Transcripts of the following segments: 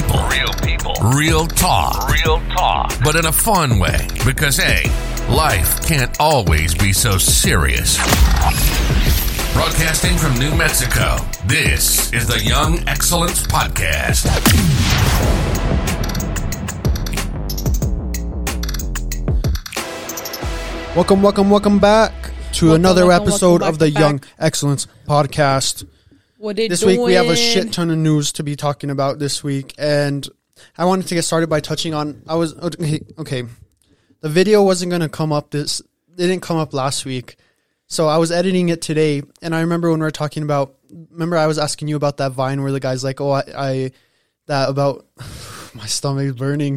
people. Real talk. But in a fun way. Because, hey, life can't always be so serious. Broadcasting from New Mexico, this is the Young Excellence Podcast. Welcome back to another episode of the Young Excellence Podcast. This week we have a shit ton of news to be talking about this week, and I wanted to get started by touching on, the video wasn't going to come up it didn't come up last week, so I was editing it today, and I remember when we were talking about, I was asking you about that Vine where the guy's like, my stomach is burning.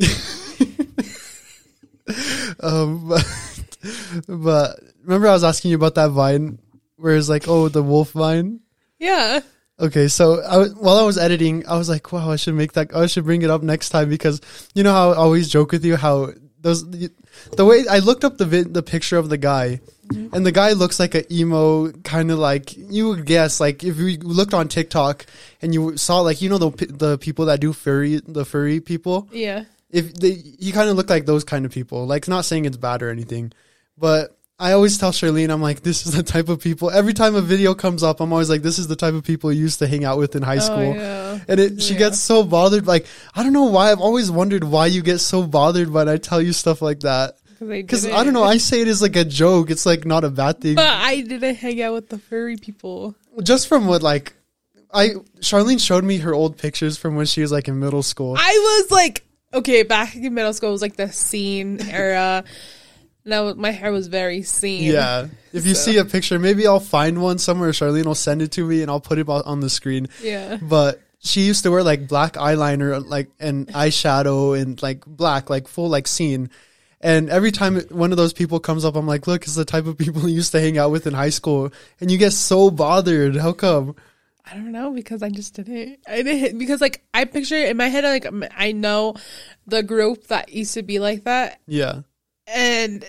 But remember I was asking you about that Vine where it's like, the wolf Vine? Yeah. Okay, so while I was editing, I was like, wow, I should bring it up next time, because you know how I always joke with you how the way I looked up the picture of the guy, mm-hmm. and the guy looks like an emo, kind of like, you would guess, like if you looked on TikTok and you saw, like, you know, the people that do the furry people? Yeah. You kind of look like those kind of people. Like, not saying it's bad or anything, but I always tell Charlene, I'm like, this is the type of people. Every time a video comes up, I'm always like, this is the type of people you usto hang out with in high school. Yeah. And she gets so bothered. Like, I don't know why. I've always wondered why you get so bothered when I tell you stuff like that. Because I don't know. I say it as like a joke. It's like not a bad thing. But I didn't hang out with the furry people. Just from what, like, Charlene showed me her old pictures from when she was like in middle school. I was like, okay, back in middle school, it was like the scene era. Now my hair was very scene. Yeah. If you see a picture, maybe I'll find one somewhere. Charlene will send it to me and I'll put it on the screen. Yeah. But she used to wear like black eyeliner, like, and eyeshadow and like black, like full like scene. And every time one of those people comes up, I'm like, look, it's the type of people you used to hang out with in high school. And you get so bothered. How come? I don't know, because I just didn't. Because like I picture in my head, like I know the group that used to be like that. Yeah. And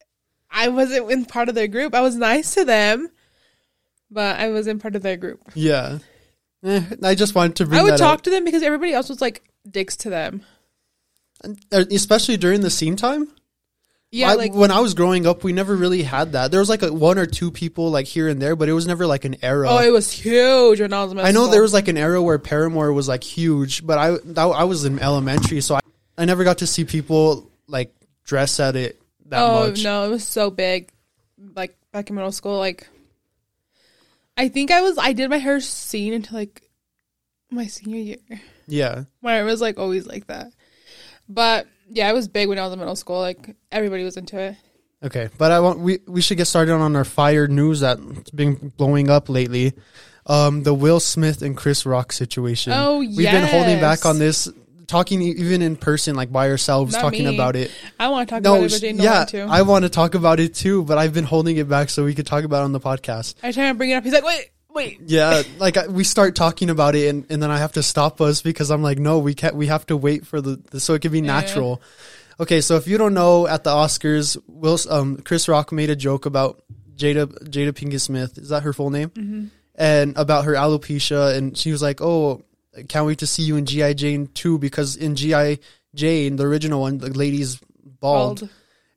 I wasn't in part of their group. I was nice to them, but I wasn't part of their group. Yeah. I just wanted to bring I would that talk up. to them because everybody else was like dicks to them. Especially during the scene time? Yeah, when I was growing up, we never really had that. There was like one or two people like here and there, but it was never like an era. Oh, it was huge when I was in middle I know school. there was like an era where Paramore was like huge, but I was in elementary, so I never got to see people like dress at it that much. Oh, no, it was so big. Like back in middle school, like I think I did my hair scene until like my senior year. Yeah. Where it was like always like that. But yeah, it was big when I was in middle school. Like everybody was into it. Okay, but we should get started on our fire news that's been blowing up lately. The Will Smith and Chris Rock situation. Oh, yes. We've been holding back on this, talking even in person, like by ourselves, Not talking me. about it. I want to talk about it, but Jane don't want to. I want to talk about it too, but I've been holding it back so we could talk about it on the podcast. I try to bring it up. He's like, wait. Yeah, like we start talking about it, and then I have to stop us because I'm like, no, we can't. We have to wait for so it can be natural. Okay, so if you don't know, at the Oscars, Chris Rock made a joke about Jada Pinkett Smith. Is that her full name? Mm-hmm. And about her alopecia, and she was like, "Oh, can't wait to see you in G.I. Jane 2, because in G.I. Jane, the original one, the lady's bald.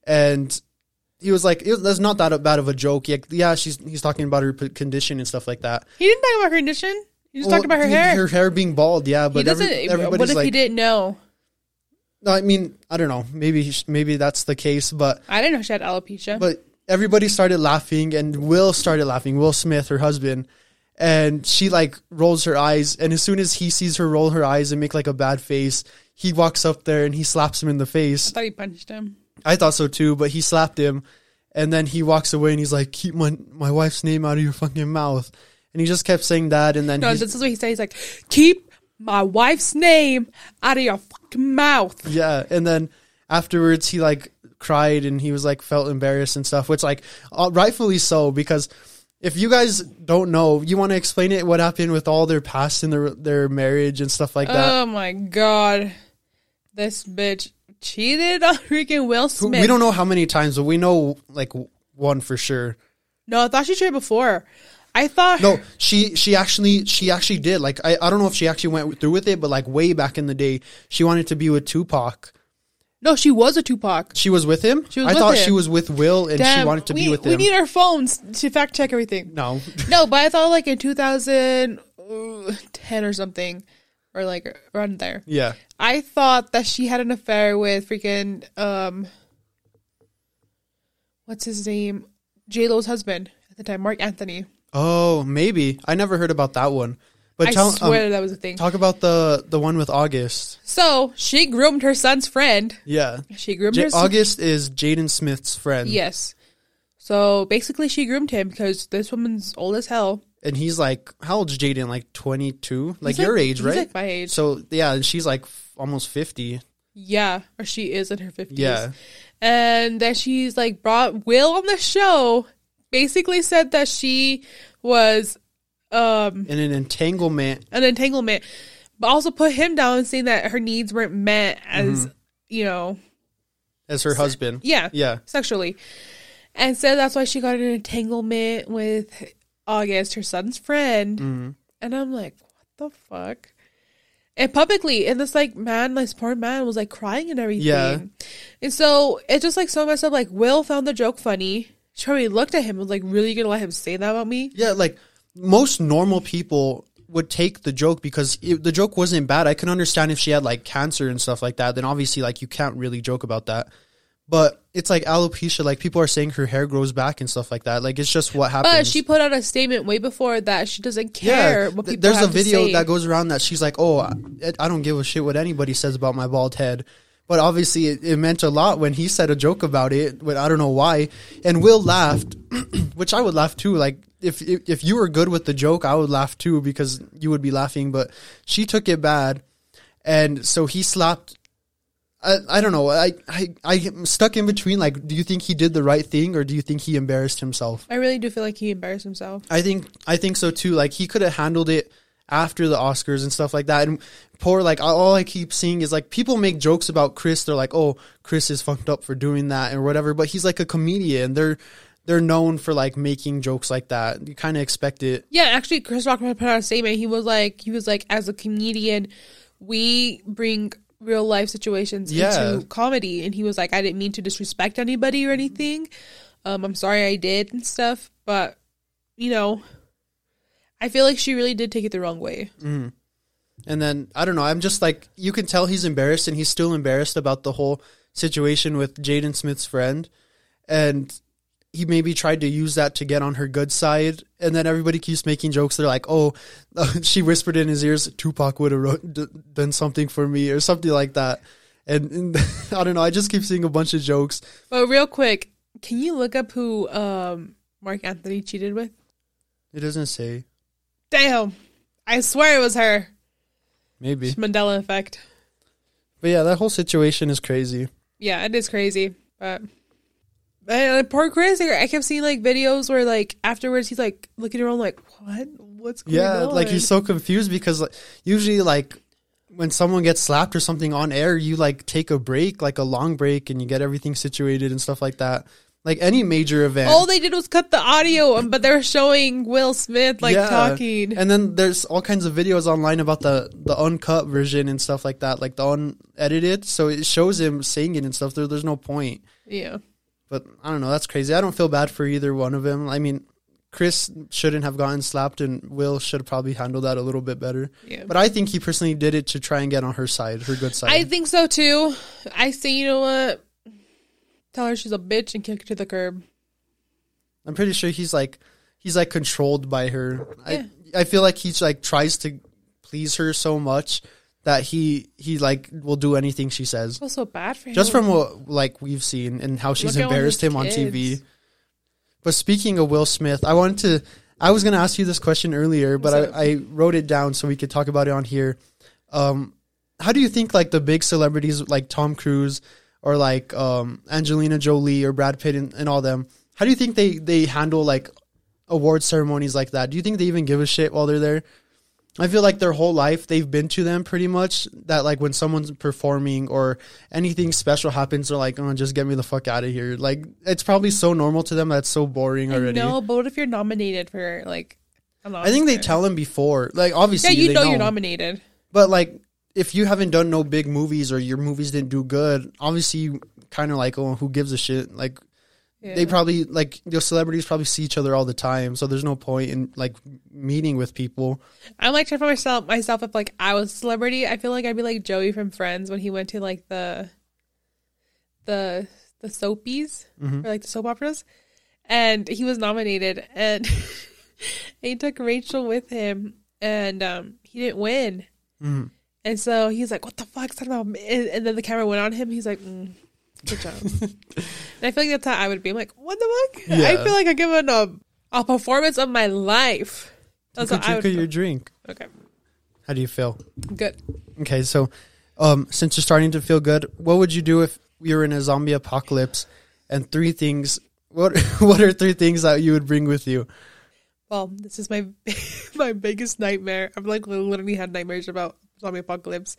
And he was like, that's not that bad of a joke. Yeah, he's talking about her condition and stuff like that. He didn't talk about her condition. He just talked about her hair. Her hair being bald, yeah. But everybody's what if like, he didn't know? No, I mean, I don't know. Maybe that's the case, but I didn't know she had alopecia. But everybody started laughing, and Will started laughing. Will Smith, her husband. And she like rolls her eyes, and as soon as he sees her roll her eyes and make like a bad face, he walks up there and he slaps him in the face. I thought he punched him. I thought so too, but he slapped him, and then he walks away and he's like, "Keep my wife's name out of your fucking mouth." And he just kept saying that, and then this is what he said. He's like, "Keep my wife's name out of your fucking mouth." Yeah, and then afterwards he like cried and he was like felt embarrassed and stuff, which like rightfully so, because if you guys don't know, you want to explain it, what happened with all their past in their marriage and stuff like that. Oh my god. This bitch cheated on freaking Will Smith. We don't know how many times, but we know like one for sure. No, I thought she cheated before. I thought No, she actually did. Like, I don't know if she actually went through with it, but like way back in the day, she wanted to be with Tupac. No, she was a Tupac. She was with him? She was I with thought him. she was with Will and she wanted to be with him. We need our phones to fact check everything. No. No, but I thought like in 2010 or something, or like around there. Yeah. I thought that she had an affair with freaking what's his name? J-Lo's husband at the time, Mark Anthony. Oh, maybe. I never heard about that one. But I swear that was a thing. Talk about the one with August. So she groomed her son's friend. Yeah. She groomed her August is Jaden Smith's friend. Yes. So basically she groomed him because this woman's old as hell. And he's like, how old's Jaden? Like 22? Like He's your age, right? He's like my age. So, yeah, and she's like almost 50. Yeah, or she is in her 50s. Yeah. And then she's like brought Will on the show, basically said that she was In an entanglement. but also put him down saying that her needs weren't met as, you know. As her husband. Yeah. Yeah. Sexually. And said that's why she got an entanglement with August, her son's friend. Mm-hmm. And I'm like, what the fuck? And publicly, and this like man, this poor man was like crying and everything. Yeah. And so it's just like so messed up. Like Will found the joke funny. She probably looked at him and was like, really gonna let him say that about me? Yeah, like most normal people would take the joke because the joke wasn't bad. I can understand if she had like cancer and stuff like that, then obviously like you can't really joke about that. But it's like alopecia, like people are saying her hair grows back and stuff like that. Like it's just what happens. But she put out a statement way before that she doesn't care what people there's have a video to say. that goes around that she's like, oh, I don't give a shit what anybody says about my bald head. But obviously it meant a lot when he said a joke about it, but I don't know why. And Will laughed, which I would laugh too. Like if you were good with the joke, I would laugh too because you would be laughing. But she took it bad, and so he slapped. I don't know. I'm stuck in between. Like, do you think he did the right thing, or do you think he embarrassed himself? I really do feel like he embarrassed himself. I think so too. Like he could have handled it after the Oscars and stuff like that. And poor, like all I keep seeing is like people make jokes about Chris. They're like, oh, Chris is fucked up for doing that or whatever. But he's like a comedian. They're known for like making jokes like that. You kind of expect it. Yeah, actually, Chris Rock put out a statement. He was like, as a comedian, we bring real life situations into comedy, and he was like, I didn't mean to disrespect anybody or anything. I'm sorry I did and stuff, but you know, I feel like she really did take it the wrong way. Mm. And then I don't know. I'm just like, you can tell he's embarrassed, and he's still embarrassed about the whole situation with Jaden Smith's friend, and he maybe tried to use that to get on her good side, and then everybody keeps making jokes. They're like, oh, she whispered in his ears, Tupac would have done something for me or something like that. And I don't know. I just keep seeing a bunch of jokes. But real quick, can you look up who Mark Anthony cheated with? It doesn't say. Damn. I swear it was her. Maybe. Mandela effect. But yeah, that whole situation is crazy. Yeah, it is crazy. But poor Chris, I kept seeing like videos where like afterwards he's like looking around like, what's going on? Yeah, like he's so confused because like, usually like when someone gets slapped or something on air, you like take a break, like a long break, and you get everything situated and stuff like that. Like any major event. All they did was cut the audio, but they were showing Will Smith talking. And then there's all kinds of videos online about the uncut version and stuff like that, like the unedited. So it shows him singing and stuff. There's no point. Yeah. But I don't know. That's crazy. I don't feel bad for either one of them. I mean, Chris shouldn't have gotten slapped, and Will should have probably handled that a little bit better. Yeah. But I think he personally did it to try and get on her side, her good side. I think so too. I say, you know what? Tell her she's a bitch and kick her to the curb. I'm pretty sure he's like controlled by her. Yeah. I feel like he's like tries to please her so much that he like will do anything she says. I feel so bad for him. Just from what like we've seen and how she's Look at all embarrassed his him on kids. TV. But speaking of Will Smith, I was going to ask you this question earlier, but I wrote it down so we could talk about it on here. How do you think like the big celebrities like Tom Cruise or like Angelina Jolie or Brad Pitt and all them, how do you think they handle like award ceremonies like that? Do you think they even give a shit while they're there? I feel like their whole life they've been to them pretty much, that like when someone's performing or anything special happens, they're like, oh, just get me the fuck out of here. Like it's probably so normal to them that's so boring already. No, but what if you're nominated for like I think they tell him before. Like, obviously, yeah, you know you're nominated. But, like, if you haven't done no big movies or your movies didn't do good, obviously you kind of like, oh, who gives a shit? Like, they probably, like, your celebrities probably see each other all the time, so there's no point in, like, meeting with people. I'm, like, trying for myself if, like, I was a celebrity, I feel like I'd be like Joey from Friends when he went to, like, the soapies, or, like, the soap operas, and he was nominated, and he took Rachel with him, and he didn't win. And so he's like, what the fuck's that about? And then the camera went on him. He's like, good job. And I feel like that's how I would be. I'm like, what the fuck? Yeah. I feel like I give a performance of my life. That's what I would feel. Your drink. Okay. How do you feel? Good. Okay, so since you're starting to feel good, what would you do if we were in a zombie apocalypse and 3 things, what are 3 things that you would bring with you? Well, this is my my biggest nightmare. I've like literally had nightmares about zombie apocalypse.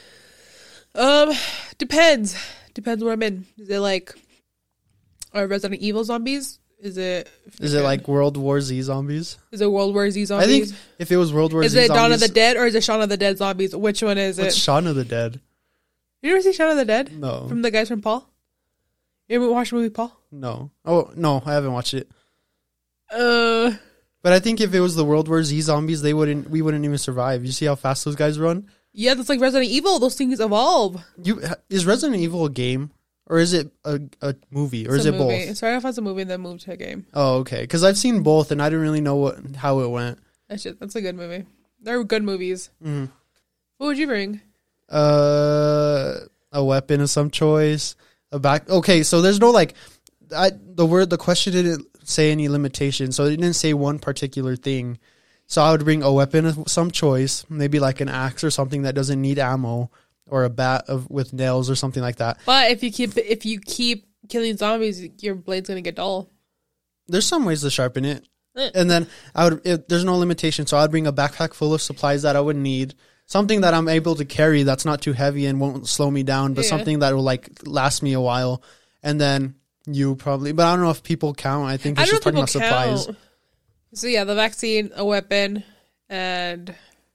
Depends where I'm in. Is it like Resident Evil zombies? Is it like World War Z zombies? Is it World War Z zombies? I think if it was World War Z zombies. Is it Dawn of the Dead or is it Shaun of the Dead zombies? Which one is it? It's Shaun of the Dead. You ever see Shaun of the Dead? No. From the guys from Paul? You ever watched the movie Paul? No. Oh, no, I haven't watched it. But I think if it was the World War Z zombies, we wouldn't even survive. You see how fast those guys run? Yeah, that's like Resident Evil. Those things evolve. Is Resident Evil a game? Or is it a movie? Or is it both? It started off as a movie and then moved to a game. Oh, okay. Because I've seen both and I didn't really know how it went. That's a good movie. They're good movies. Mm-hmm. What would you bring? A weapon of some choice. Okay, so there's no like... the question didn't say any limitation, so it didn't say one particular thing. So I would bring a weapon of some choice, maybe like an axe or something that doesn't need ammo, or a bat with nails or something like that. But if you keep killing zombies, your blade's gonna get dull. There's some ways to sharpen it, and then there's no limitation. So I'd bring a backpack full of supplies that I would need, something that I'm able to carry that's not too heavy and won't slow me down, but something that will like last me a while, and then. You probably, but I don't know if people count. I think it's just talking about supplies. So yeah, the vaccine, a weapon, and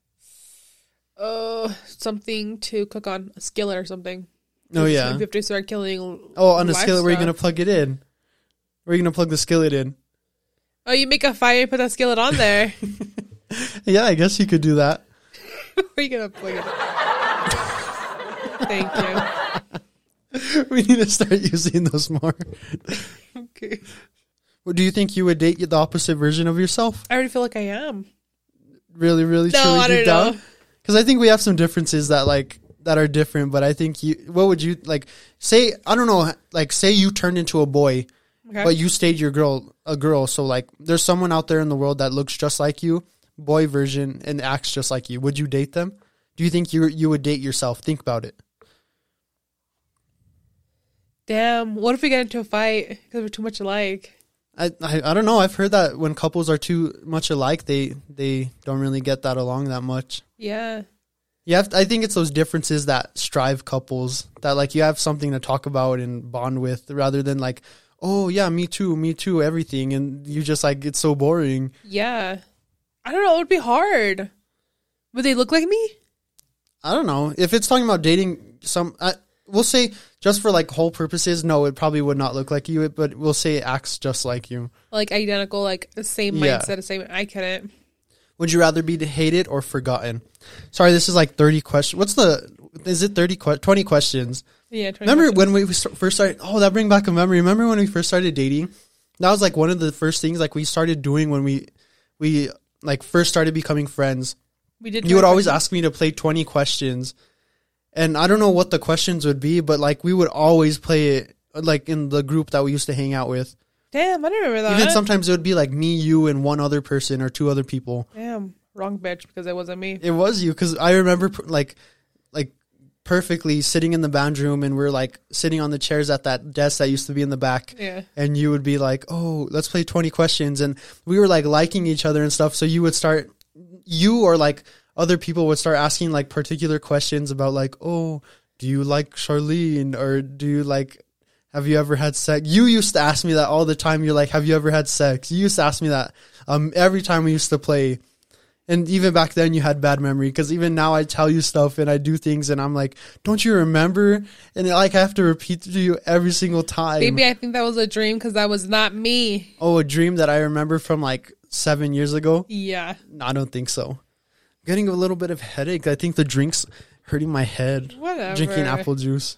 something to cook on, a skillet or something. Oh yeah, you have to start killing. Oh, on a skillet, where are you gonna plug it in? Where are you gonna plug the skillet in? Oh, you make a fire and put that skillet on there. Yeah, I guess you could do that. Where are you gonna plug it? Thank you. We need to start using those more. Okay. Well, do you think you would date the opposite version of yourself? I already feel like I am. Really, really, no, truly I deep don't down? Because I think we have some differences that are different, but I think what would you, like, say, I don't know, like, say you turned into a boy, but you stayed a girl, so, like, there's someone out there in the world that looks just like you, boy version, and acts just like you. Would you date them? Do you think you would date yourself? Think about it. Damn, what if we get into a fight because we're too much alike? I don't know. I've heard that when couples are too much alike, they don't really get that along that much. Yeah. I think it's those differences that strive couples, that like you have something to talk about and bond with, rather than like, oh yeah, me too, everything, and you just like, it's so boring. Yeah. I don't know. It would be hard. Would they look like me? I don't know. If it's talking about dating we'll say, just for like whole purposes, no, it probably would not look like you, but we'll say it acts just like you. Like identical, like the same mindset, the same. I couldn't. Would you rather be hated or forgotten? Sorry, this is like 30 questions. Is it 20 questions? Yeah, 20 Remember questions. when we first started, that bring back a memory. Remember when we first started dating? That was like one of the first things like we started doing when we like first started becoming friends. You would always ask me to play 20 questions. And I don't know what the questions would be, but like we would always play it like in the group that we used to hang out with. Damn, I don't remember that. Even sometimes it would be like me, you, and one other person or 2 other people. Damn, wrong bitch, because it wasn't me. It was you, because I remember like perfectly sitting in the band room, and we're like sitting on the chairs at that desk that used to be in the back. Yeah. And you would be like, oh, let's play 20 questions. And we were like liking each other and stuff. So you would start, or like other people would start asking like particular questions about like, oh, do you like Charlene, or do you like have you ever had sex? You used to ask me that all the time. You're like, have you ever had sex? You used to ask me that every time we used to play. And even back then you had bad memory, because even now I tell you stuff and I do things and I'm like, don't you remember? And like I have to repeat to you every single time. Baby, I think that was a dream because that was not me. Oh, a dream that I remember from like 7 years ago? Yeah. No, I don't think so. I'm getting a little bit of headache. I think the drink's hurting my head. Whatever. Drinking apple juice.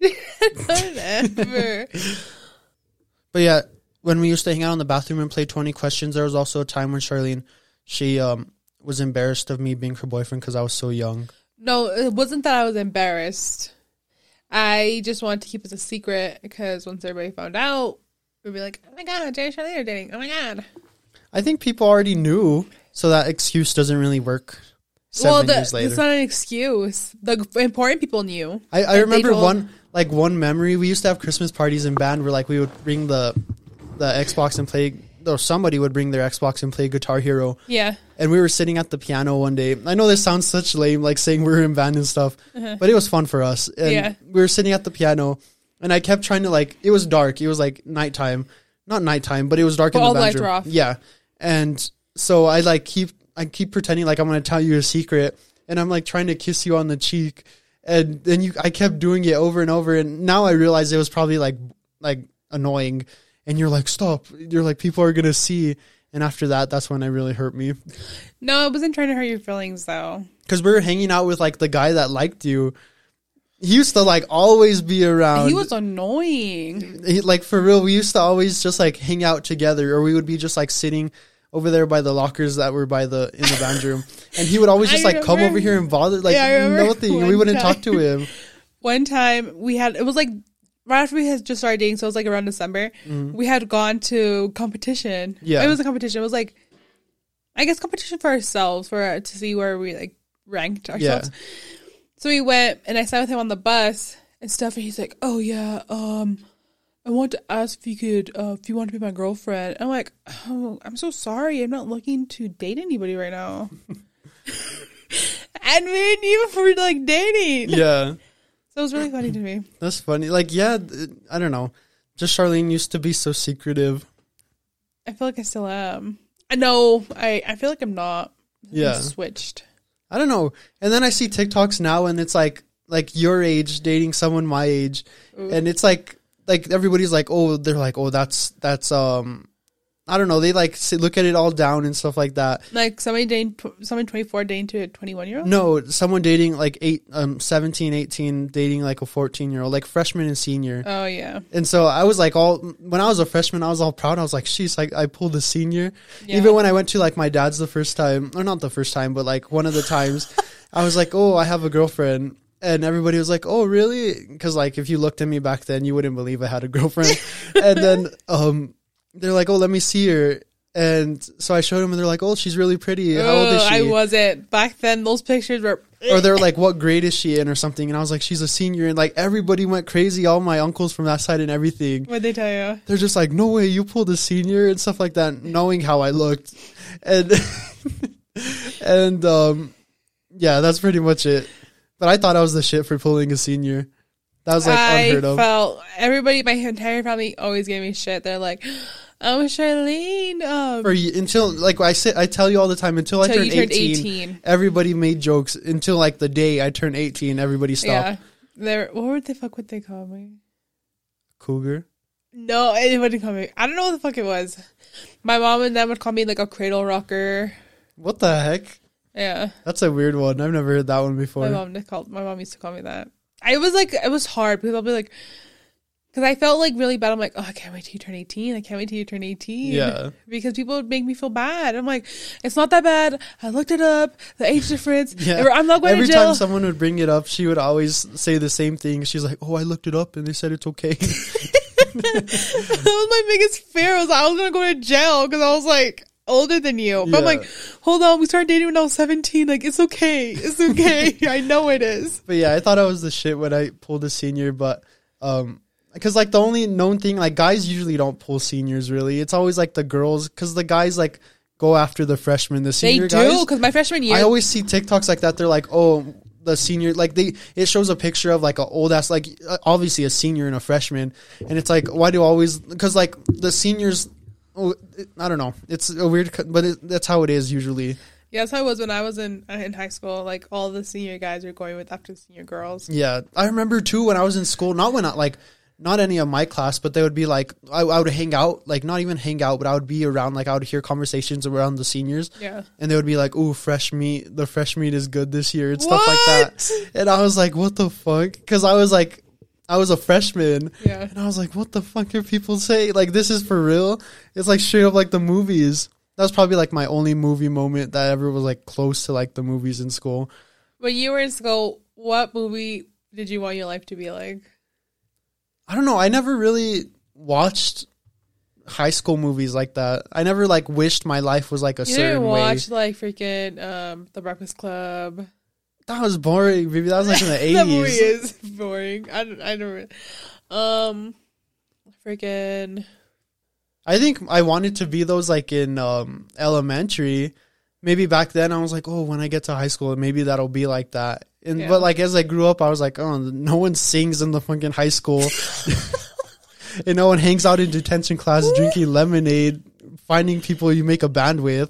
Whatever. But yeah, when we used to hang out in the bathroom and play 20 questions, there was also a time when Charlene, she was embarrassed of me being her boyfriend because I was so young. No, it wasn't that I was embarrassed. I just wanted to keep it a secret because once everybody found out, we'd be like, oh my God, Jay and Charlene are dating. Oh my God. I think people already knew, so that excuse doesn't really work 7 years later. It's not an excuse. The important people knew. I remember one memory. We used to have Christmas parties in band where like we would bring the Xbox and play, or somebody would bring their Xbox and play Guitar Hero. Yeah. And we were sitting at the piano one day. I know this sounds such lame, like saying we were in band and stuff, but it was fun for us. And we were sitting at the piano, and I kept trying to like, it was dark. It was like nighttime. Not nighttime, but it was dark in the all the lights were bedroom. off. Yeah. And so I keep pretending like I'm going to tell you a secret, and I'm like trying to kiss you on the cheek. And then I kept doing it over and over. And now I realize it was probably like annoying. And you're like, stop. You're like, people are going to see. And after that, that's when it really hurt me. No, I wasn't trying to hurt your feelings, though. Because we were hanging out with, like, the guy that liked you. He used to, like, always be around. He was annoying. Like, for real, we used to always just, like, hang out together. Or we would be just, like, sitting over there by the lockers that were in the band room. And he would always just, like, come over here and bother. Like, nothing. And we wouldn't talk to him. One time, it was, like, right after we had just started dating, so it was like around December, we had gone to competition. Yeah. It was a competition. It was like, I guess competition for ourselves, to see where we like ranked ourselves. Yeah. So we went, and I sat with him on the bus and stuff, and he's like, oh yeah, I want to ask if you want to be my girlfriend. I'm like, oh, I'm so sorry. I'm not looking to date anybody right now. And me and you were like dating. Yeah. So it was really funny to me. That's funny. Like, yeah, I don't know. Just Charlene used to be so secretive. I feel like I still am. No, I feel like I'm not. Yeah. I'm switched. I don't know. And then I see TikToks now, and it's like your age dating someone my age. Ooh. And it's like everybody's like, oh, they're like, oh, that's I don't know. They like look at it all down and stuff like that. Like someone 24 dating to a 21-year-old? No, someone dating like 17, 18, dating like a 14-year-old, like freshman and senior. Oh, yeah. And so I was like when I was a freshman, I was all proud. I was like, sheesh, like I pulled a senior. Yeah. Even when I went to like my dad's the first time, or not the first time, but like one of the times, I was like, oh, I have a girlfriend. And everybody was like, oh, really? Because like if you looked at me back then, you wouldn't believe I had a girlfriend. And then, they're like, oh, let me see her. And so I showed them, and they're like, oh, she's really pretty. How old is she? I wasn't. Back then, those pictures were... Or they're like, what grade is she in or something? And I was like, she's a senior. And like everybody went crazy. All my uncles from that side and everything. What'd they tell you? They're just like, no way, you pulled a senior and stuff like that, knowing how I looked. And, yeah, that's pretty much it. But I thought I was the shit for pulling a senior. That was like unheard of. Everybody, my entire family always gave me shit. They're like, oh, Charlene. Until like I tell you all the time, until I turned 18, everybody made jokes. Until like the day I turned 18, everybody stopped. Yeah. What the fuck would they call me? Cougar? No, it wouldn't call me. I don't know what the fuck it was. My mom and them would call me like a cradle rocker. What the heck? Yeah. That's a weird one. I've never heard that one before. My mom used to call me that. It was hard because I'll be like, because I felt like really bad. I'm like, oh, I can't wait till you turn 18. I can't wait till you turn 18. Yeah. Because people would make me feel bad. I'm like, it's not that bad. I looked it up. The age difference. Yeah. I'm not going to jail. Every time someone would bring it up, she would always say the same thing. She's like, oh, I looked it up and they said it's okay. That was my biggest fear. I was going to go to jail because I was like older than you. But I'm like, hold on, we started dating when I was 17. Like, it's okay. It's okay. I know it is. But yeah, I thought I was the shit when I pulled a senior, but because like the only known thing, like guys usually don't pull seniors really. It's always like the girls, because the guys like go after the freshmen, the senior guys. They do, because my freshman year. I always see TikToks like that. They're like, oh, the senior, like it shows a picture of like an old ass, like obviously a senior and a freshman, and it's like, why do always, because like the seniors, I don't know, it's a weird, but that's how it is usually. Yeah, that's how it was when I was in high school. Like all the senior guys were going with after the senior girls. Yeah, I remember too when I was in school. Not any of my class, but they would be like, I would hang out, like not even hang out, but I would be around, like I would hear conversations around the seniors. Yeah. And they would be like, ooh, fresh meat. The fresh meat is good this year and stuff like that. And I was like, what the fuck? Because I was a freshman. Yeah. And I was like, what the fuck are people saying? Like, this is for real? It's like straight up like the movies. That was probably like my only movie moment that ever was like close to like the movies in school. When you were in school, what movie did you want your life to be like? I don't know. I never really watched high school movies like that. I never like wished my life was like a certain way. You didn't watch like freaking The Breakfast Club? That was boring, baby. That was like in the 80s. That movie is boring. I don't. Freaking. I think I wanted to be those like in elementary. Maybe back then I was like, oh, when I get to high school, maybe that'll be like that. But like as I grew up, I was like, oh, no one sings in the fucking high school. And no one hangs out in detention class drinking lemonade, finding people you make a band with.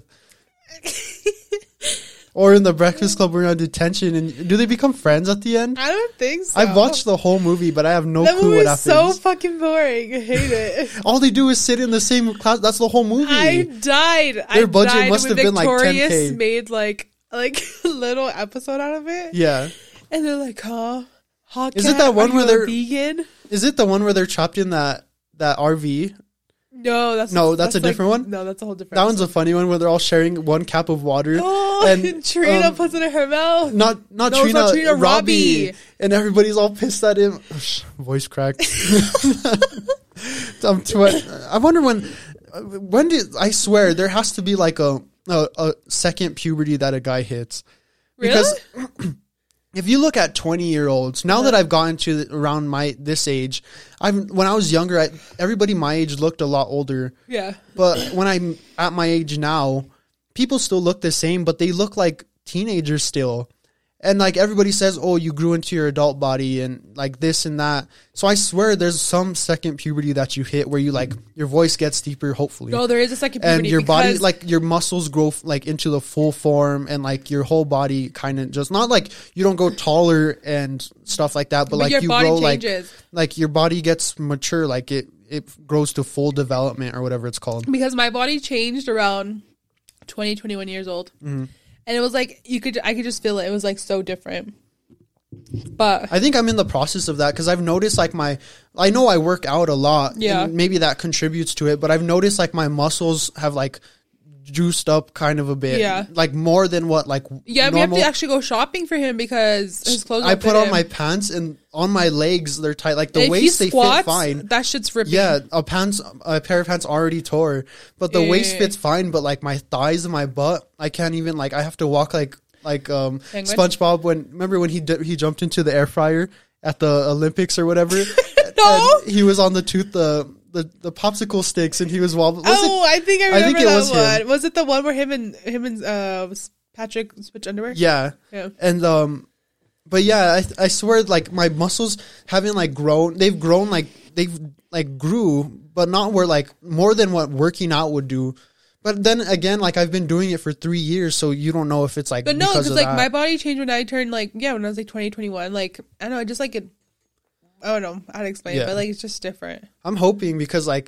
Or in the Breakfast Club, we're on detention, and do they become friends at the end? I don't think so. I've watched the whole movie, but I have no clue what happens. That movie is so fucking boring. I hate it. All they do is sit in the same class. That's the whole movie. I died. Their budget must have been like $10K. Victorious made like a little episode out of it. Yeah. And they're like, huh? Hot is it that one where they're vegan? Is it the one where they're trapped in that RV? No, that's a different one. No, that's a whole different. That one's a funny one where they're all sharing one cup of water. Oh, and Trina puts it in her mouth. Not Trina, Robbie, and everybody's all pissed at him. Voice cracked. I wonder when did I swear there has to be like a second puberty that a guy hits. Really? Because if you look at 20-year-olds, now that I've gotten to around this age, when I was younger, everybody my age looked a lot older. Yeah. But when I'm at my age now, people still look the same, but they look like teenagers still. And like everybody says, oh, you grew into your adult body and like this and that. So I swear there's some second puberty that you hit where you like your voice gets deeper, hopefully. No, there is a second puberty. And your body, like your muscles grow like into the full form and like your whole body kind of just not like you don't go taller and stuff like that, but like you grow like your body gets mature, like it grows to full development or whatever it's called. Because my body changed around 21 years old. Mm-hmm. And it was like I could just feel it. It was like so different. But I think I'm in the process of that because I've noticed like I know I work out a lot. Yeah. And maybe that contributes to it, but I've noticed like my muscles have like juiced up kind of a bit. Yeah. Like more than what like yeah, normal. We have to actually go shopping for him because his clothes I put on my pants and on my legs they're tight. Like the waist they fit fine. That shit's ripping. Yeah, a pair of pants already tore. But the waist fits fine, but like my thighs and my butt, I can't even like I have to walk like SpongeBob remember when he jumped into the air fryer at the Olympics or whatever? No. And he was on the the popsicle sticks and he was wobbling. I think I remember that one. Was it the one where him and Patrick switch underwear? Yeah. And but yeah, I swear like my muscles haven't like grown. They've grown they've grew, but not where like more than what working out would do. But then again, like I've been doing it for 3 years, so you don't know if it's like. But no, because like my body changed when I turned when I was like 20, 21. Like I don't know, I just like it. I don't know how to explain it, but like it's just different. I'm hoping because like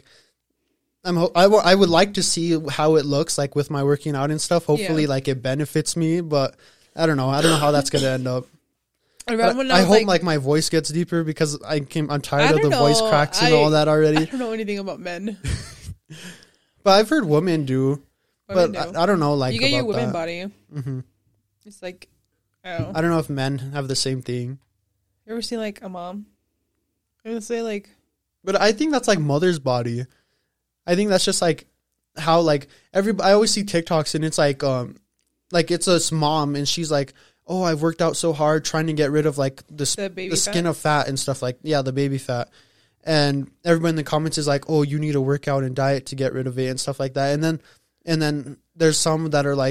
I would like to see how it looks like with my working out and stuff. Hopefully, like it benefits me, but I don't know. I don't know how that's gonna end up. I hope like my voice gets deeper because I'm tired of the voice cracks and all that already. I don't know anything about men. But I've heard women do. I don't know. Like you get your women body. Mm-hmm. It's like I don't know if men have the same thing. You ever see like a mom? I would say like. But I think that's like mother's body. I think that's just like how like I always see TikToks and it's like it's a mom and she's like, oh, I've worked out so hard trying to get rid of like the skin of fat and stuff like the baby fat. And everyone in the comments is like, oh, you need to work out and diet to get rid of it and stuff like that. And then there's some that are like,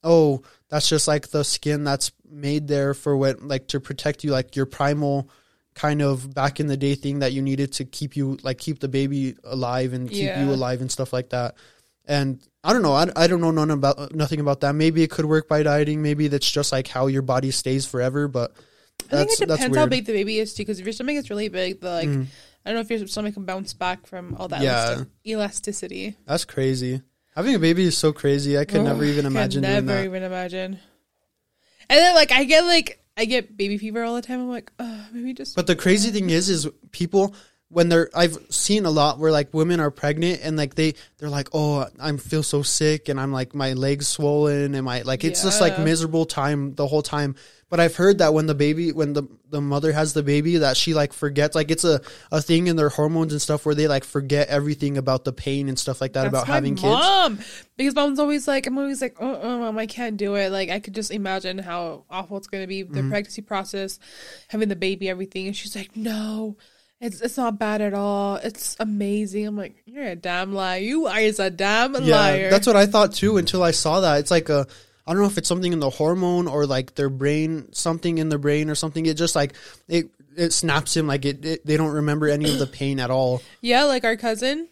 oh, that's just like the skin that's made there for what, like, to protect you, like your primal kind of back in the day thing that you needed to keep you, like, keep the baby alive and keep you alive and stuff like that. And I don't know. I don't know nothing about that. Maybe it could work by dieting. Maybe that's just like how your body stays forever. But I think it depends how big the baby is too. Because if your stomach is really big, I don't know if your stomach can bounce back from all that elasticity. That's crazy. Having a baby is so crazy. I could never even imagine doing that. Never even imagine. And then I get baby fever all the time. I'm like, maybe just. But the crazy thing is people. I've seen a lot where like women are pregnant and like they're like, oh, I feel so sick and I'm like my legs swollen and it's just like miserable time the whole time. But I've heard that when the mother has the baby that she like forgets, like it's a thing in their hormones and stuff where they like forget everything about the pain and stuff like that. That's about having kids. Because mom's always like, I'm always like, mom, I can't do it. Like I could just imagine how awful it's going to be, the pregnancy process, having the baby, everything. And she's like, no. It's not bad at all. It's amazing. I'm like, you're a damn liar. You are a damn liar. That's what I thought too until I saw that. It's like I don't know if it's something in the hormone or like their brain, something in their brain or something. It just like, it snaps him. Like they don't remember any of the pain at all. Yeah, like our cousin's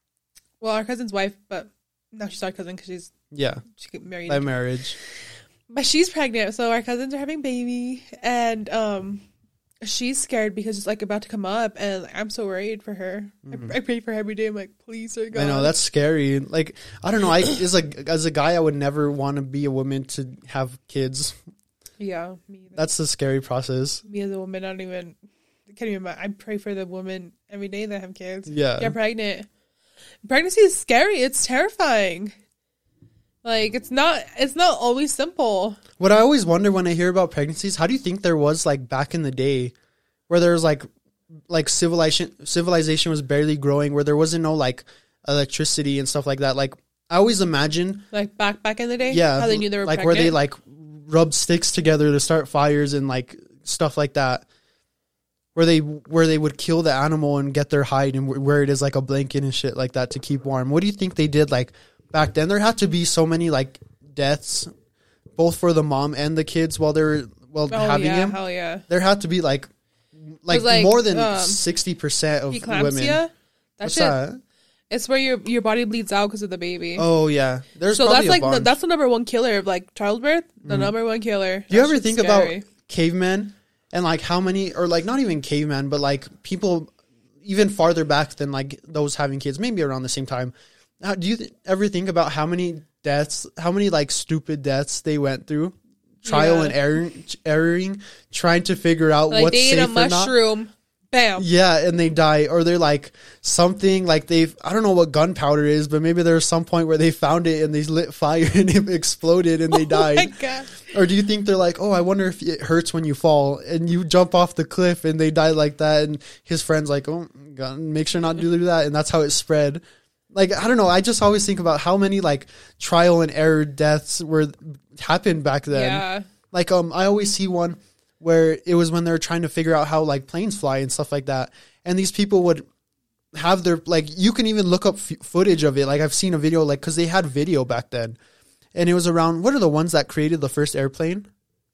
wife, but now she's our cousin because she got married. By marriage. But she's pregnant. So our cousins are having baby and, she's scared because it's like about to come up and I'm so worried for her. I pray for her every day. I'm like, please, God. I know, that's scary. Like, I don't know. As a guy, I would never want to be a woman to have kids. Yeah. Me either. That's the scary process. Me as a woman, I can't even, I pray for the women every day that have kids. Yeah. Get pregnant. Pregnancy is scary. It's terrifying. Like, it's not always simple. What I always wonder when I hear about pregnancies, how do you think there was, like, back in the day where there was, like civilization was barely growing, where there wasn't no, like, electricity and stuff like that? Like, I always imagine... Like, back in the day? Yeah. How they knew they were pregnant? Where they, like, rubbed sticks together to start fires and, like, stuff like that. Where they would kill the animal and get their hide and wear it as, like, a blanket and shit like that to keep warm. What do you think they did, like... Back then, there had to be so many like deaths, both for the mom and the kids while they're having him. Hell yeah! There had to be like more than 60% of eclampsia? Women. What's that? It's where your body bleeds out because of the baby. Oh yeah, there's so that's like that's the number one killer of like childbirth. The number one killer. Do you ever think about cavemen and like how many, or like not even cavemen, but like people even farther back than like those having kids, maybe around the same time? Do you ever think about how many like stupid deaths they went through, trial and erroring, trying to figure out like what's safe or not? They ate a mushroom, bam. Yeah, and they die, or they're like something like I don't know what gunpowder is, but maybe there's some point where they found it and they lit fire and it exploded and they died. Oh my God. Or do you think they're like, oh, I wonder if it hurts when you fall and you jump off the cliff and they die like that, and his friend's like, oh, God, make sure not to do that, and that's how it spread. Like, I don't know. I just always think about how many, like, trial and error deaths happened back then. Yeah. Like, I always see one where it was when they were trying to figure out how, like, planes fly and stuff like that. And these people would have their, like, you can even look up footage of it. Like, I've seen a video, like, because they had video back then. And it was around, what are the ones that created the first airplane?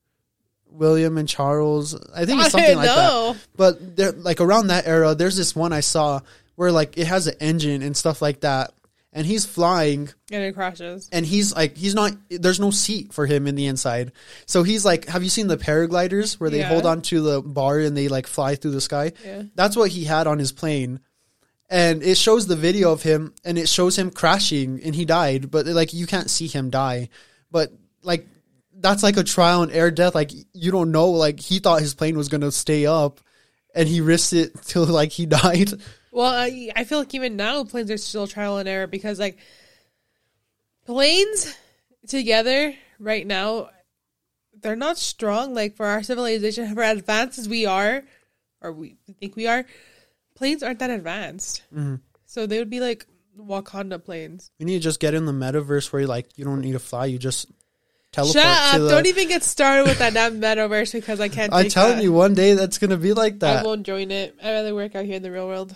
William and Charles. I think it's something like that. But, like, around that era, there's this one I saw where like it has an engine and stuff like that, and he's flying and it crashes, and he's not, there's no seat for him in the inside, so he's like, have you seen the paragliders where they hold on to the bar and they like fly through the sky? That's what he had on his plane, and it shows the video of him and it shows him crashing and he died, but like you can't see him die, but like that's like a trial and error death. Like you don't know, like he thought his plane was gonna stay up and he risked it till like he died. Well, I feel like even now planes are still trial and error because, like, planes together right now, they're not strong. Like, for our civilization, for as advanced as we are, or we think we are, planes aren't that advanced. Mm-hmm. So they would be like Wakanda planes. We need to just get in the metaverse where, like, you don't need to fly. You just teleport. Shut up. Don't even get started with that damn metaverse because I can't take I'm telling you, one day that's going to be like that. I won't join it. I'd rather work out here in the real world.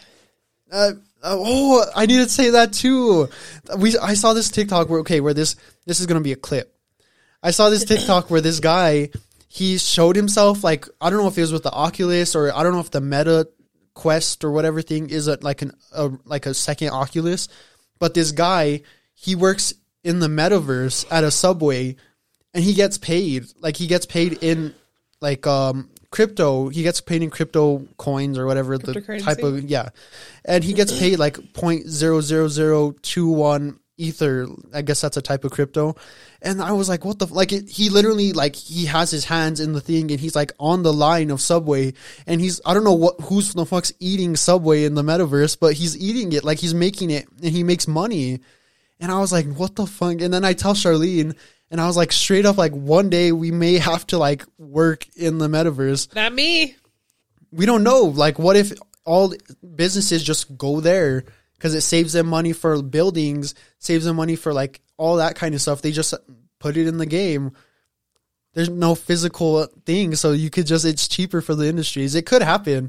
I need to say that too. I saw this TikTok where this is going to be a clip. I saw this TikTok where this guy, he showed himself, like, I don't know if it was with the Oculus or I don't know if the Meta Quest or whatever thing is like a second Oculus. But this guy, he works in the metaverse at a Subway and he gets paid. Like, he gets paid in like crypto. He gets paid in crypto coins or whatever the type of, yeah. And he gets paid like 0.00021 Ether. I guess that's a type of crypto. And I was like, what the, he literally, like, he has his hands in the thing and he's like on the line of Subway and he's, I don't know who's the fuck's eating Subway in the metaverse, but he's eating it, like he's making it and he makes money. And I was like, what the fuck? And then I tell Charlene and I was like, straight up, like, one day we may have to like work in the metaverse. Not me. We don't know. Like, what if all businesses just go there? Because it saves them money for buildings, saves them money for like all that kind of stuff. They just put it in the game. There's no physical thing, so you could just, it's cheaper for the industries. It could happen.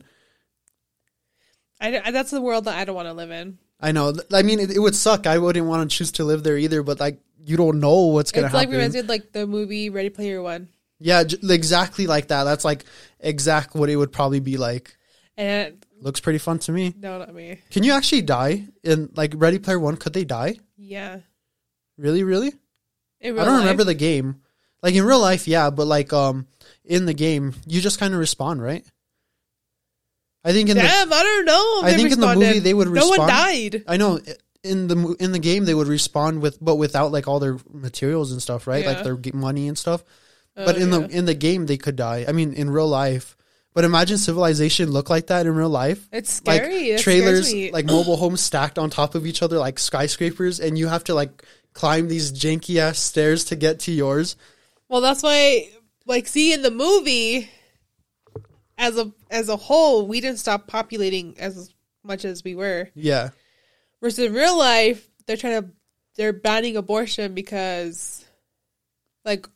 That's the world that I don't want to live in. I know. I mean, it would suck. I wouldn't want to choose to live there either, but like, you don't know what's going to happen. It's like reminds me of like the movie Ready Player One. Yeah, exactly like that. That's like exact what it would probably be like. And looks pretty fun to me. No, not me. Can you actually die in like Ready Player One? Could they die? Yeah. Really? I don't remember the game. Like in real life, yeah, but like in the game, you just kind of respawn, right? I think in I don't know. I think in the movie they would respawn. No one died. I know in the game they would respawn but without like all their materials and stuff, right? Yeah. Like their money and stuff. But in the game they could die. I mean, in real life. But imagine Civilization look like that in real life. It's scary. Like trailers, like mobile homes stacked on top of each other like skyscrapers, and you have to like climb these janky ass stairs to get to yours. Well, that's why, like, see, in the movie, as a whole, we didn't stop populating as much as we were. Yeah. Versus in real life, they're banning abortion because, like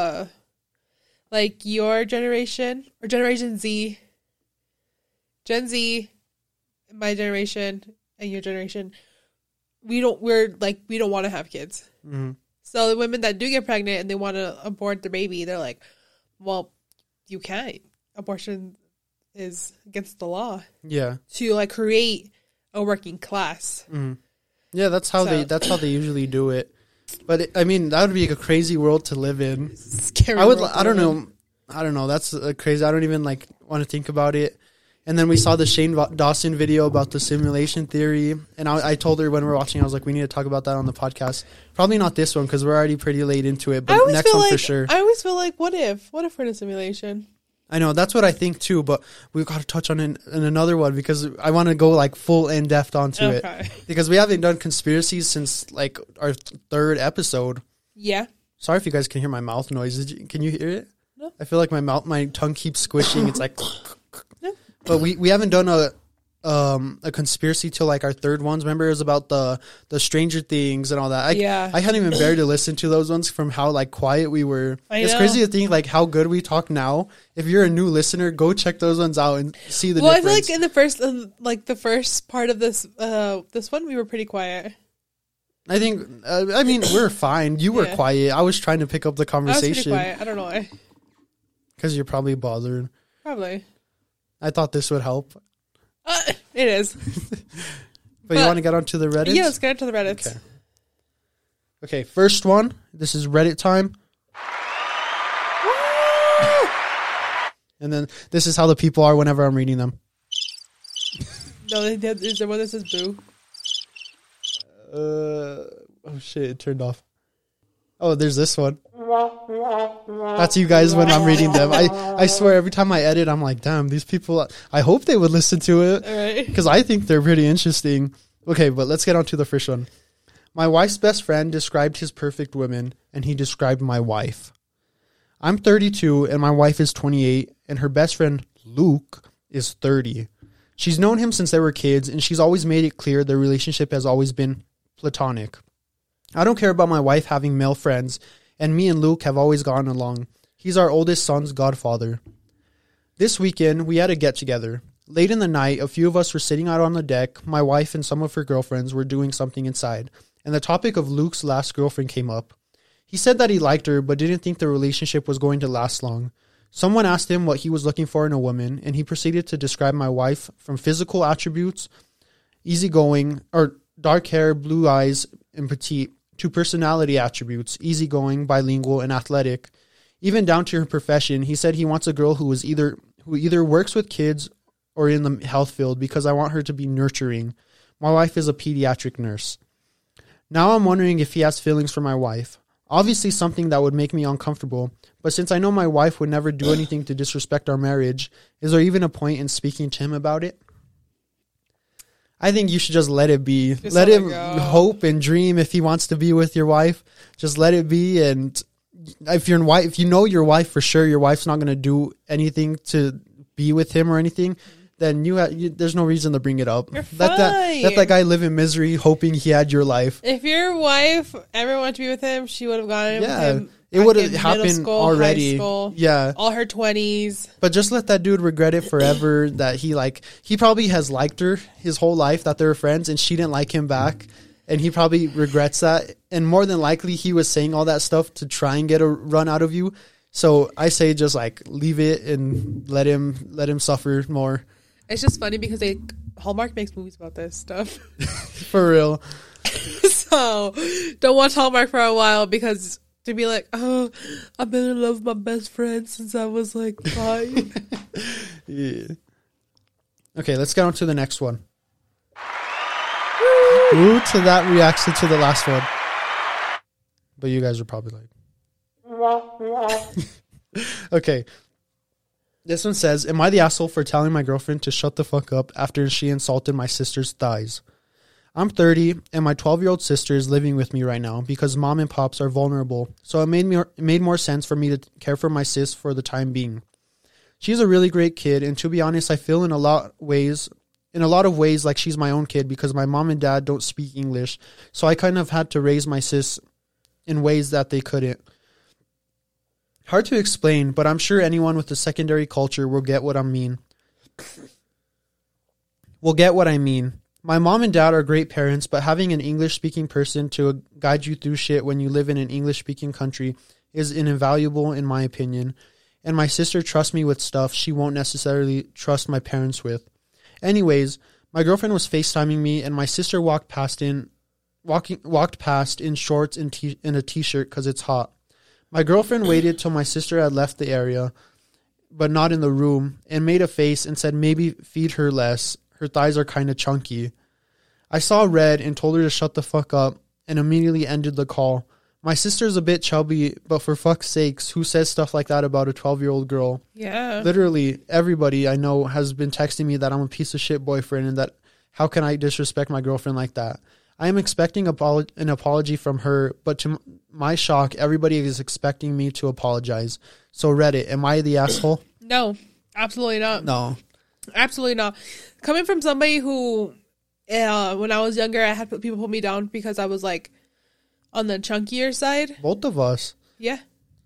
your generation or Generation Z, Gen Z, my generation and your generation, we don't want to have kids. Mm-hmm. So the women that do get pregnant and they want to abort their baby, they're like, well, you can't. Abortion is against the law. Yeah. To like create a working class. Mm-hmm. Yeah, that's how they usually do it. But I mean, that would be a crazy world to live in. Scary. I don't know. That's crazy. I don't even like want to think about it. And then we saw the Shane Dawson video about the simulation theory. And I told her when we were watching, I was like, we need to talk about that on the podcast. Probably not this one because we're already pretty late into it, but next one for sure. I always feel like, what if we're in a simulation? I know, that's what I think too, but we've got to touch on it in another one because I want to go like full in depth onto it. Because we haven't done conspiracies since like our third episode. Yeah. Sorry if you guys can hear my mouth noise. Can you hear it? No. I feel like my tongue keeps squishing. It's like... But we haven't done a conspiracy till like our third ones. Remember, it was about the Stranger Things and all that. I hadn't even bear to listen to those ones from how like quiet we were. It's crazy to think like how good we talk now. If you're a new listener, go check those ones out and see the difference. I feel like in the first part of this one, we were pretty quiet. I think I mean we're fine. You were quiet. I was trying to pick up the conversation. I was pretty quiet. I don't know why. Because you're probably bothered. Probably. I thought this would help. It is. But you want to get onto the Reddits? Yeah, let's get into the Reddits. Okay, first one. This is Reddit time. And then this is how the people are whenever I'm reading them. No, is there one that says boo? Oh shit, it turned off. Oh, there's this one. That's you guys when I'm reading them. I swear every time I edit, I'm like, damn, these people, I hope they would listen to it. Because I think they're pretty interesting. Okay, but let's get on to the first one. My wife's best friend described his perfect woman, and he described my wife. I'm 32, and my wife is 28, and her best friend, Luke, is 30. She's known him since they were kids, and she's always made it clear their relationship has always been platonic. I don't care about my wife having male friends, and me and Luke have always gotten along. He's our oldest son's godfather. This weekend, we had a get-together. Late in the night, a few of us were sitting out on the deck. My wife and some of her girlfriends were doing something inside, and the topic of Luke's last girlfriend came up. He said that he liked her, but didn't think the relationship was going to last long. Someone asked him what he was looking for in a woman, and he proceeded to describe my wife from physical attributes, easygoing, or dark hair, blue eyes, and petite, to personality attributes, easygoing, bilingual, and athletic. Even down to her profession, he said he wants a girl who either works with kids or in the health field because I want her to be nurturing. My wife is a pediatric nurse. Now I'm wondering if he has feelings for my wife. Obviously something that would make me uncomfortable, but since I know my wife would never do anything to disrespect our marriage, is there even a point in speaking to him about it? I think you should just let it be. Let him hope and dream if he wants to be with your wife. Just let it be, and if you know your wife for sure, your wife's not going to do anything to be with him or anything, then there's no reason to bring it up. Let that guy live in misery, hoping he had your life. If your wife ever wanted to be with him, she would have gotten with him. It would have happened already. High school, all her 20s. But just let that dude regret it forever. That he probably has liked her his whole life. That they were friends, and she didn't like him back, and he probably regrets that. And more than likely, he was saying all that stuff to try and get a run out of you. So I say just like leave it and let him suffer more. It's just funny because Hallmark makes movies about this stuff. For real. So don't watch Hallmark for a while because to be like, oh, I've been in love with my best friend since I was like 5. Yeah. Okay, let's get on to the next one. Ooh, to that reaction to the last one. But you guys are probably like... Okay. This one says, am I the asshole for telling my girlfriend to shut the fuck up after she insulted my sister's thighs? I'm 30, and my 12-year-old sister is living with me right now because mom and pops are vulnerable, so it made more sense for me to care for my sis for the time being. She's a really great kid, and to be honest, I feel in a lot of ways like she's my own kid because my mom and dad don't speak English, so I kind of had to raise my sis in ways that they couldn't. Hard to explain, but I'm sure anyone with a secondary culture will get what I mean. My mom and dad are great parents, but having an English-speaking person to guide you through shit when you live in an English-speaking country is invaluable in my opinion. And my sister trusts me with stuff she won't necessarily trust my parents with. Anyways, my girlfriend was FaceTiming me, and my sister walked past in shorts and a t-shirt because it's hot. My girlfriend waited till my sister had left the area, but not in the room, and made a face and said maybe feed her less. Her thighs are kind of chunky. I saw red and told her to shut the fuck up and immediately ended the call. My sister's a bit chubby, but for fuck's sakes, who says stuff like that about a 12-year-old girl? Yeah. Literally, everybody I know has been texting me that I'm a piece of shit boyfriend and that how can I disrespect my girlfriend like that? I am expecting an apology from her, but to my shock, everybody is expecting me to apologize. So Reddit, am I the asshole? No, absolutely not. No. Absolutely not. Coming from somebody who, when I was younger, I had people put me down because I was like on the chunkier side. Both of us. Yeah.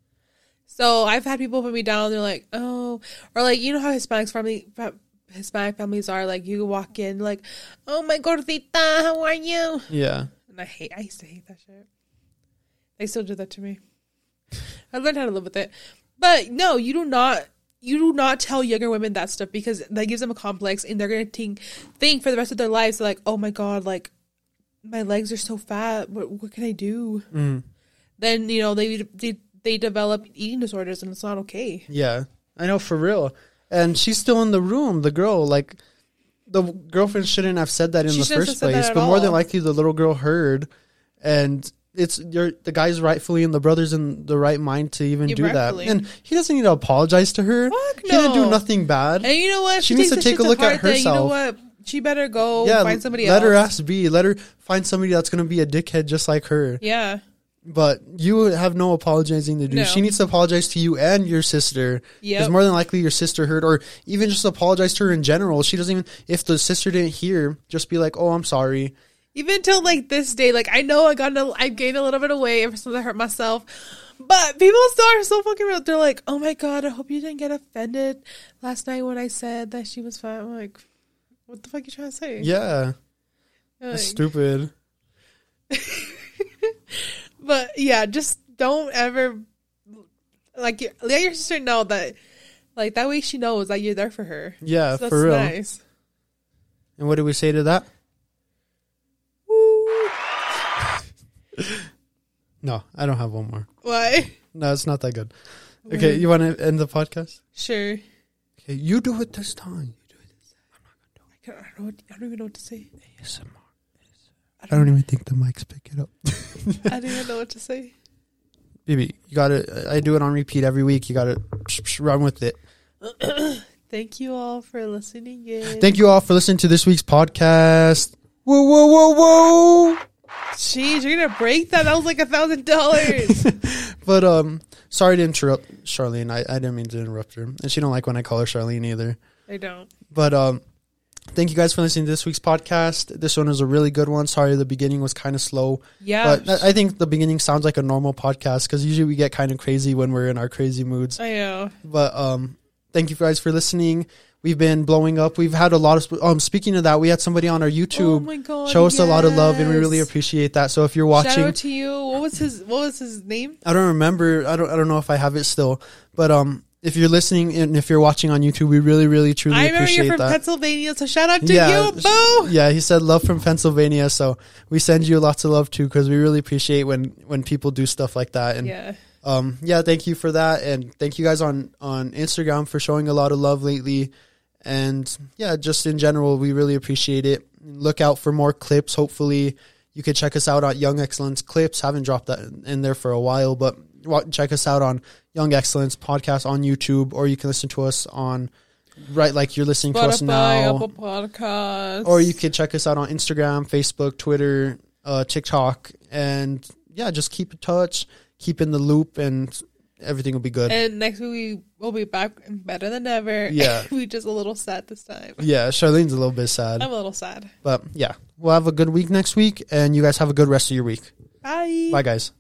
So I've had people put me down. They're like, oh, or like, you know how Hispanic families are, like you walk in like, oh my gordita, how are you? Yeah. And I used to hate that shit. They still do that to me. I learned how to live with it. But no, you do not tell younger women that stuff because that gives them a complex and they're going to think for the rest of their lives, like, oh my God, like my legs are so fat. What can I do? Mm. Then, you know, they develop eating disorders and it's not okay. Yeah, I know, for real. And she's still in the room, the girl. Like, the girlfriend shouldn't have said that in the first place. But more than likely, the little girl heard. And the guy's rightfully and the brother's in the right mind to even do that. And he doesn't need to apologize to her. Fuck no. He didn't do nothing bad. And you know what? She needs to take a look at herself. You know what? She better go find somebody else. Let her ass be. Let her find somebody that's going to be a dickhead just like her. Yeah. But you have no apologizing to do. No. She needs to apologize to you and your sister. Yeah. Because more than likely your sister heard, or even just apologize to her in general. She doesn't even, if the sister didn't hear, just be like, oh, I'm sorry. Even till like this day, like I know I gained a little bit of weight ever since I hurt myself. But people still are so fucking real. They're like, oh my God, I hope you didn't get offended last night when I said that she was fat. I'm like, what the fuck are you trying to say? Yeah. That's stupid. But yeah, just don't ever like let your sister know that, like that way she knows that you're there for her. Yeah, so for real. Nice. And what do we say to that? Woo. No, I don't have one more. Why? No, it's not that good. Okay, you want to end the podcast? Sure. Okay, you do it this time. You do it this time. I'm not gonna do it. I don't even know what to say. ASMR. I don't even think the mics pick it up. I don't even know what to say. Baby, you gotta. I do it on repeat every week. You gotta run with it. Thank you all for listening in. Thank you all for listening to this week's podcast. Whoa, whoa, whoa, whoa! Jeez, you're gonna break that. That was like $1,000. But sorry to interrupt Charlene. I didn't mean to interrupt her, and she don't like when I call her Charlene either. I don't. But thank you guys for listening to this week's podcast. This one was a really good one. Sorry, the beginning was kind of slow. Yeah, but I think the beginning sounds like a normal podcast because usually we get kind of crazy when we're in our crazy moods. I know. But thank you guys for listening. We've been blowing up. We've had a lot of speaking of that, we had somebody on our YouTube oh my God, show us a lot of love, and we really appreciate that. So if you're watching, shout out to you. What was his name? I don't remember. I don't know if I have it still. But if you're listening and if you're watching on YouTube, we really, really, truly appreciate that. I remember you're from Pennsylvania, so shout out to you, boo! Yeah, he said love from Pennsylvania, so we send you lots of love too, because we really appreciate when people do stuff like that. And yeah, thank you for that, and thank you guys on Instagram for showing a lot of love lately. And yeah, just in general, we really appreciate it. Look out for more clips. Hopefully, you could check us out at Young Excellence Clips. Haven't dropped that in there for a while, but check us out on Young Excellence Podcast on YouTube, or you can listen to us on like you're listening Spotify, to us now. Apple Podcasts. Or you can check us out on Instagram, Facebook, Twitter, TikTok, and yeah, just keep in touch, keep in the loop, and everything will be good. And next week we'll be back better than ever. Yeah. We just a little sad this time. Yeah, Charlene's a little bit sad. I'm a little sad. But yeah, we'll have a good week next week, and you guys have a good rest of your week. Bye. Bye, guys.